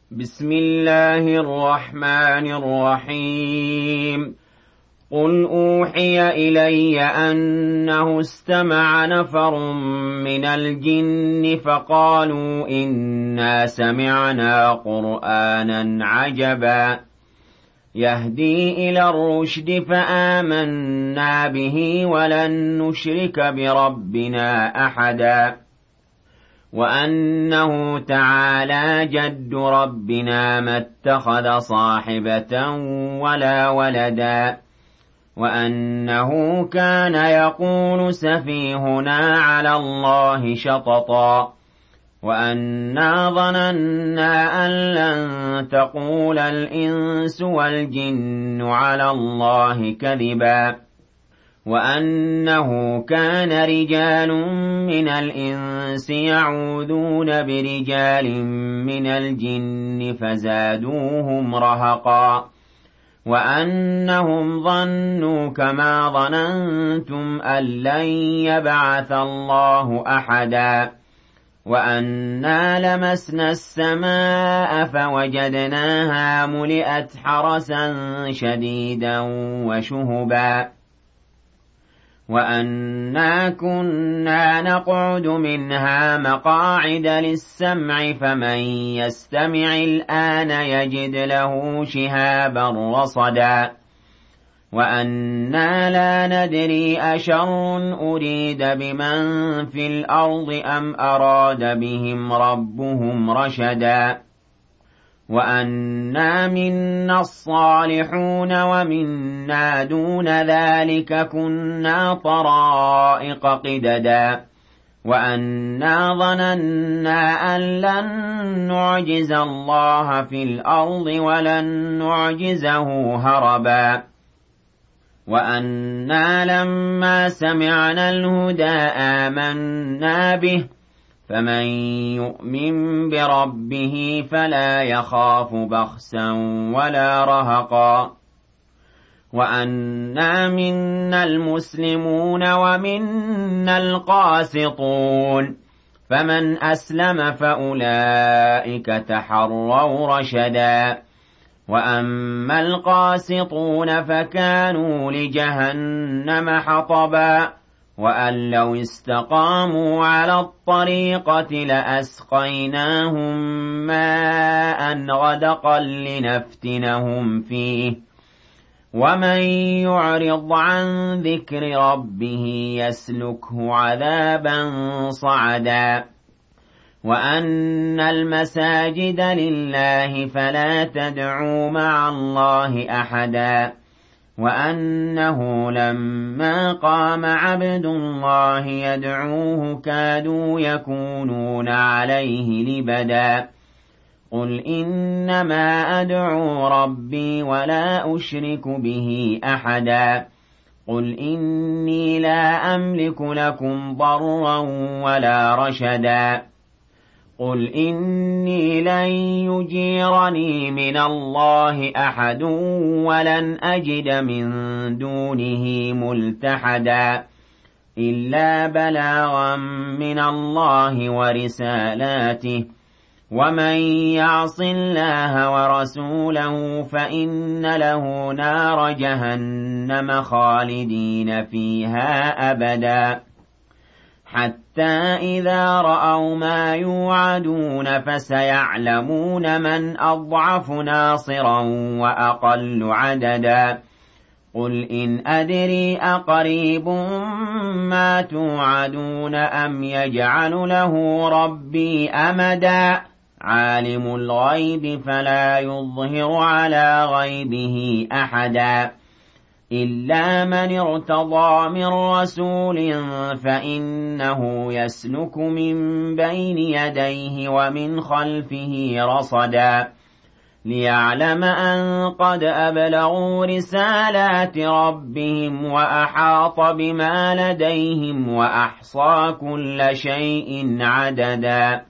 بسم الله الرحمن الرحيم. قل أوحي إلي أنه استمع نفر من الجن فقالوا إنا سمعنا قرآنا عجبا يهدي إلى الرشد فآمنا به ولن نشرك بربنا أحدا وأنه تعالى جد ربنا ما اتخذ صاحبة ولا ولدا وأنه كان يقول سفيهنا على الله شططا وأنا ظننا أن لن تقول الإنس والجن على الله كذبا وأنه كان رجال من الإنس يعوذون برجال من الجن فزادوهم رهقا وأنهم ظنوا كما ظننتم أن لن يبعث الله أحدا وأنا لمسنا السماء فوجدناها ملئت حرسا شديدا وشهبا وأنا كنا نقعد منها مقاعد للسمع فمن يستمع الآن يجد له شهابا رصدا وأنا لا ندري أشر أريد بمن في الأرض أم أراد بهم ربهم رشدا وأنا منا الصالحون ومنا دون ذلك كنا طرائق قددا وأنا ظننا أن لن نعجز الله في الأرض ولن نعجزه هربا وأنا لما سمعنا الهدى آمنا به فمن يؤمن بربه فلا يخاف بخسا ولا رهقا وأنا منا المسلمون ومنا القاسطون فمن أسلم فأولئك تحروا رشدا وأما القاسطون فكانوا لجهنم حطبا وأن لو استقاموا على الطريقة لأسقيناهم ماء غدقا لنفتنهم فيه ومن يعرض عن ذكر ربه يسلكه عذابا صعدا وأن المساجد لله فلا تدعوا مع الله أحدا وأنه لما قام عبد الله يدعوه كادوا يكونون عليه لبدا قل إنما أدعو ربي ولا أشرك به أحدا قل إني لا أملك لكم ضرا ولا رشدا قل إني لن يجيرني من الله أحد ولن أجد من دونه ملتحدا إلا بلاغا من الله ورسالاته ومن يعص الله ورسوله فإن له نار جهنم خالدين فيها أبدا حتى إذا رأوا ما يوعدون فسيعلمون من أضعف ناصرا وأقل عددا قل إن أدري أقريب ما توعدون أم يجعل له ربي أمدا عالم الغيب فلا يظهر على غيبه أحدا إلا من ارتضى من رسول فإنه يسلك من بين يديه ومن خلفه رصدا ليعلم أن قد أبلغوا رسالات ربهم وأحاط بما لديهم وأحصى كل شيء عددا